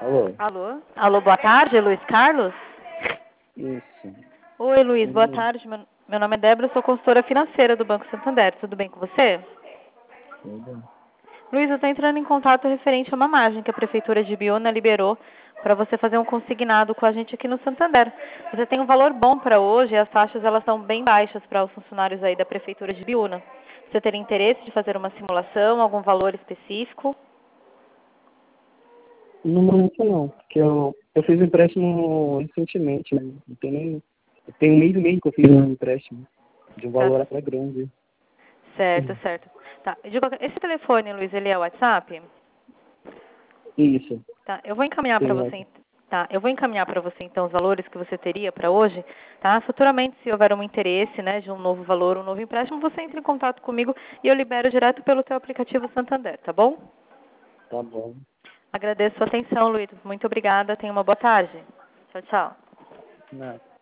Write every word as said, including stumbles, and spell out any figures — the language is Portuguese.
Alô? Alô? Alô, boa tarde, Luiz Carlos? Isso. Oi, Luiz, boa Uhum. tarde. Meu, meu nome é Débora, eu sou consultora financeira do Banco Santander. Tudo bem com você? Tudo bem. Luiz, eu estou entrando em contato referente a uma margem que a Prefeitura de Biúna liberou para você fazer um consignado com a gente aqui no Santander. Você tem um valor bom para hoje e as taxas elas são bem baixas para os funcionários aí da Prefeitura de Biúna. Você teria interesse de fazer uma simulação, algum valor específico? No momento não, porque eu, eu fiz um empréstimo recentemente, né? Não tem nem. Tem um mês e meio que eu fiz um empréstimo. De um Tá valor até grande. certo, Uhum. certo. Tá. De qualquer- Esse telefone, Luiz, ele é o WhatsApp? Isso. Tá, eu vou encaminhar para Tem você, outra. ent- tá, eu vou encaminhar para você então os valores que você teria para hoje, tá? Futuramente, se houver um interesse, né, de um novo valor, um novo empréstimo, você entra em contato comigo e eu libero direto pelo teu aplicativo Santander, tá bom? Tá bom. Agradeço a sua atenção, Luiz. Muito obrigada. Tenha uma boa tarde. Tchau, tchau. Nada.